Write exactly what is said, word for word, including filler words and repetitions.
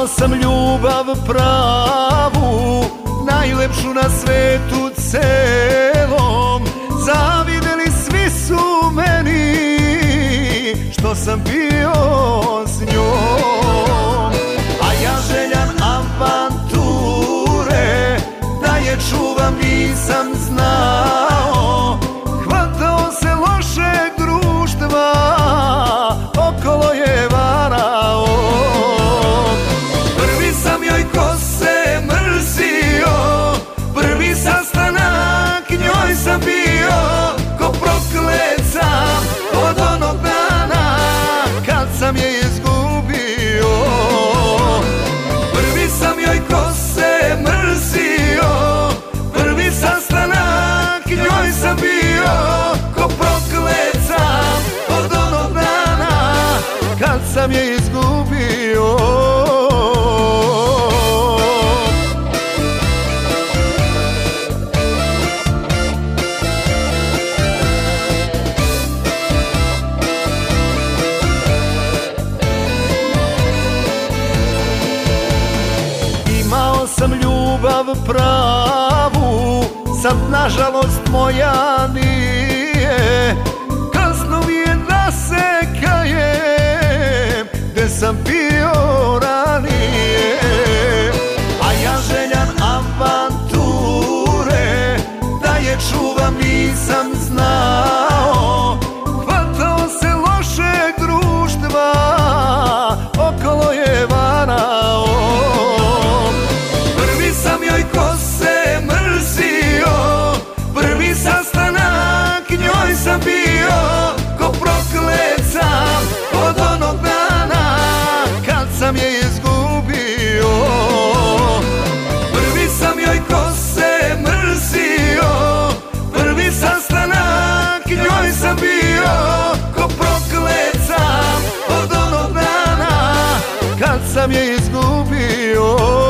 Imao sam ljubav pravu, najlepšu na svetu celom. Zavideli svi su meni što sam bio s njom. A ja željan avanture, da je čuvam nisam znao. Hvatao se lošeg društva, okolo je varao. Prvi sam joj kose mrzio, prvi sastanak njoj sam bio. Ko proklet sam od onog dana kad sam je izgubio. Prvi sam joj kose mrzio, prvi sastanak njoj sam bio. Ko proklet sam od onog dana kad sam je izgubio. Imao sam ljubav pravu, sad nažalost moja nije. Kasno mi je da se kajem, gde sam bio ranije. A ja željan avanture, da je čuvam nisam znao. Hvatao se lošeg društva, okolo je varao. Prvi sam joj kose mrzio, prvi sastanak njoj sam bio. Ko proklet sam od onog dana kad sam je izgubio. Prvi sam joj kose mrzio, prvi sastanak njoj sam bio. Ko proklet sam od onog dana kad sam je izgubio.